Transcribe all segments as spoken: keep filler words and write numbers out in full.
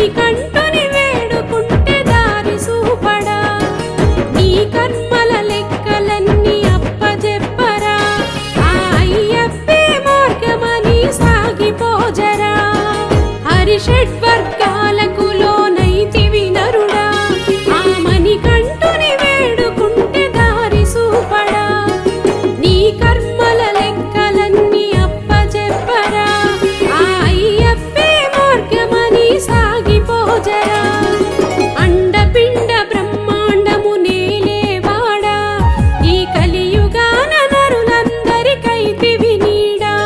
మణికంఠుని వేడుకుంటే దారి సూపడా నీ కర్మల లెక్కలన్నీ అప్పజెప్పరా ఆ అయ్యప్పే మార్గమని సాగిపోజరా హరిషడ్వర్గాలకు లోనైతివి నరుడా ఆ మణికంఠుని వేడుకుంటే దారి సూపడా నీ కర్మల లెక్కలన్నీ అప్పజెప్పరా ఆ అయ్యప్పే మార్గమని సాగిపోజరా అండపిండ బ్రహ్మాండము నేలేవాడా ఈ కలియుగాన నరులందరికైతివి నీడా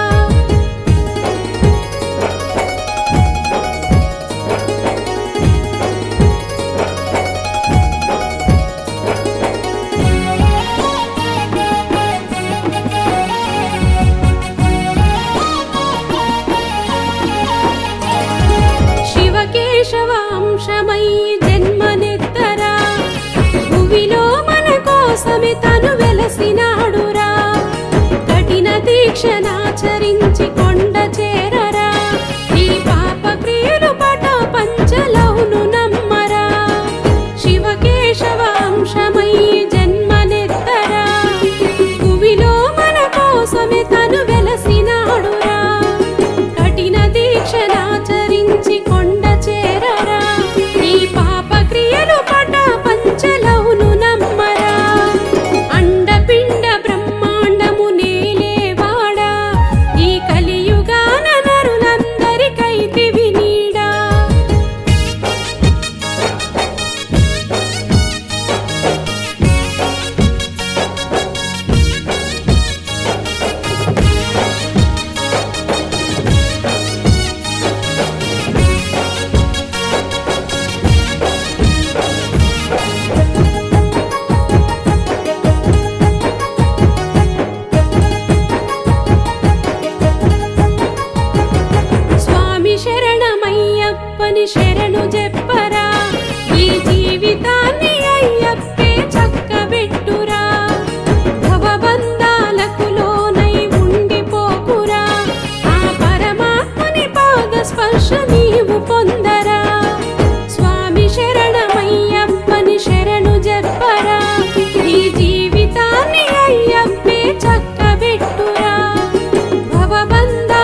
శివకేశవ అంశమై జన్మనెత్తరా భువిలో మన కోసమే తను వెలసినాడురా కఠిన దీక్షనాచరించి కొండ చేరరా ఈ పాప క్రియలు పట పంచలవును నమ్మరా శివకేశవ అంశమై జన్మనెత్తరా భువిలో మన కోసమే తను వెలసినాడురా కఠిన దీక్షనాచరించి కొండ చేరరా ఈ పాప క్రియలు పట పంచలవును నమ్మరా అండపిండ బ్రహ్మాండము నేలేవాడా ఈ కలియుగాన నరులందరికైతివి నీడా స్వామి శరణమయ్యప్పని శరణు చెప్పరా ఈ జీవితాన్ని అయ్యప్పే చక్కబెట్టురా భవబంధాలకు లోనై ఉండిపోకురా ఆ పరమాత్మని పాద స్పర్శ నీవు పొందరా స్వామి శరణమయ్యప్పని శరణు చెప్పరా ఈ జీవితాన్ని అయ్యప్పే చక్కబెట్టురా భవబంధ